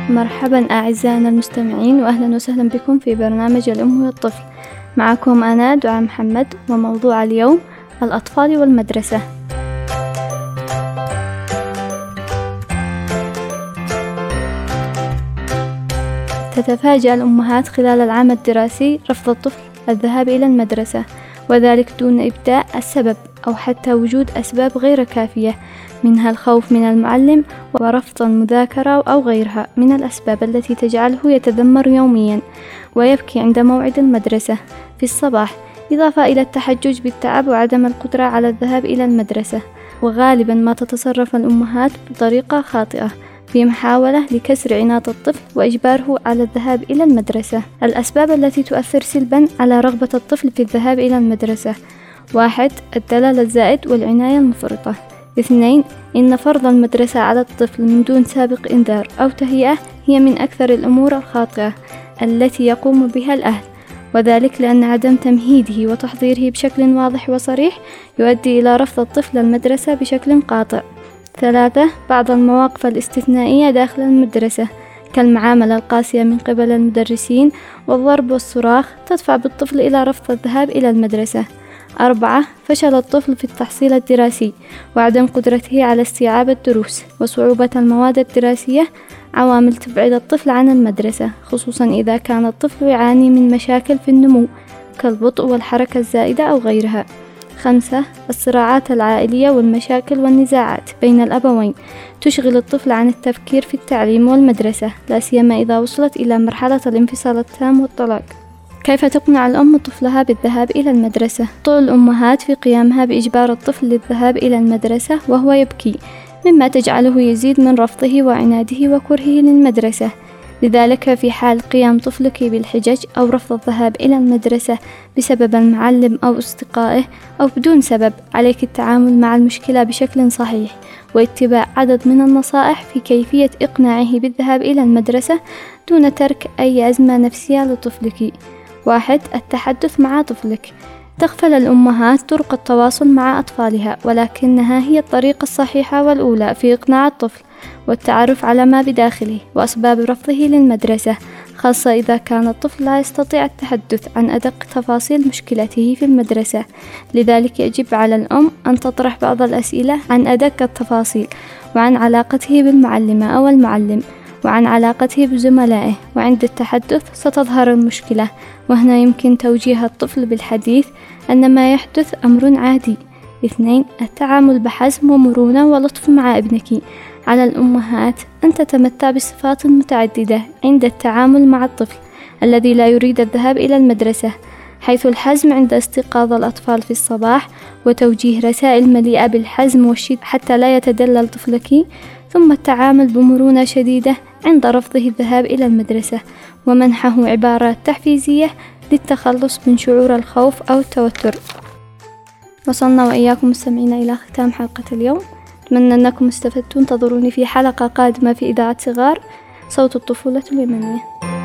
مرحبا أعزائنا المستمعين، وأهلا وسهلا بكم في برنامج الأم والطفل. معكم أنا دعاء محمد، وموضوع اليوم الأطفال والمدرسة. تتفاجأ الأمهات خلال العام الدراسي رفض الطفل الذهاب إلى المدرسة، وذلك دون إبداء السبب أو حتى وجود أسباب غير كافية، منها الخوف من المعلم ورفض المذاكرة أو غيرها من الأسباب التي تجعله يتذمر يوميا ويبكي عند موعد المدرسة في الصباح، إضافة إلى التحجج بالتعب وعدم القدرة على الذهاب إلى المدرسة. وغالبا ما تتصرف الأمهات بطريقة خاطئة في محاولة لكسر عناد الطفل وإجباره على الذهاب إلى المدرسة. الأسباب التي تؤثر سلبا على رغبة الطفل في الذهاب إلى المدرسة: 1. الدلال الزائد والعناية المفرطة. 2. إن فرض المدرسة على الطفل من دون سابق إنذار أو تهيئة هي من أكثر الأمور الخاطئة التي يقوم بها الأهل، وذلك لأن عدم تمهيده وتحضيره بشكل واضح وصريح يؤدي إلى رفض الطفل المدرسة بشكل قاطع. 3. بعض المواقف الاستثنائية داخل المدرسة كالمعاملة القاسية من قبل المدرسين والضرب والصراخ تدفع بالطفل إلى رفض الذهاب إلى المدرسة. 4. فشل الطفل في التحصيل الدراسي وعدم قدرته على استيعاب الدروس وصعوبة المواد الدراسية عوامل تبعد الطفل عن المدرسة، خصوصا إذا كان الطفل يعاني من مشاكل في النمو كالبطء والحركة الزائدة أو غيرها. 5. الصراعات العائلية والمشاكل والنزاعات بين الأبوين تشغل الطفل عن التفكير في التعليم والمدرسة، لا سيما إذا وصلت إلى مرحلة الانفصال التام والطلاق. كيف تقنع الأم طفلها بالذهاب إلى المدرسة؟ طول الأمهات في قيامها بإجبار الطفل للذهاب إلى المدرسة وهو يبكي، مما تجعله يزيد من رفضه وعناده وكرهه للمدرسة. لذلك في حال قيام طفلك بالحجج أو رفض الذهاب إلى المدرسة بسبب المعلم أو أصدقائه أو بدون سبب، عليك التعامل مع المشكلة بشكل صحيح واتباع عدد من النصائح في كيفية إقناعه بالذهاب إلى المدرسة دون ترك أي أزمة نفسية لطفلك. 1. التحدث مع طفلك. تغفل الأمهات طرق التواصل مع أطفالها، ولكنها هي الطريقة الصحيحة والأولى في إقناع الطفل والتعرف على ما بداخله وأسباب رفضه للمدرسة، خاصة إذا كان الطفل لا يستطيع التحدث عن أدق تفاصيل مشكلته في المدرسة. لذلك يجب على الأم أن تطرح بعض الأسئلة عن أدق التفاصيل وعن علاقته بالمعلمة أو المعلم وعن علاقته بزملائه، وعند التحدث ستظهر المشكلة، وهنا يمكن توجيه الطفل بالحديث أن ما يحدث أمر عادي. 2. التعامل بحزم ومرونة ولطف مع ابنك. على الأمهات أن تتمتع بصفات متعددة عند التعامل مع الطفل الذي لا يريد الذهاب إلى المدرسة، حيث الحزم عند استيقاظ الأطفال في الصباح وتوجيه رسائل مليئة بالحزم والشدة حتى لا يتدلل طفلك، ثم التعامل بمرونة شديدة عند رفضه الذهاب إلى المدرسة ومنحه عبارات تحفيزية للتخلص من شعور الخوف أو التوتر. وصلنا وإياكم مستمعين إلى ختام حلقة اليوم، أتمنى أنكم استفدتوا. انتظروني في حلقة قادمة في إذاعة صغار صوت الطفولة اليمنية.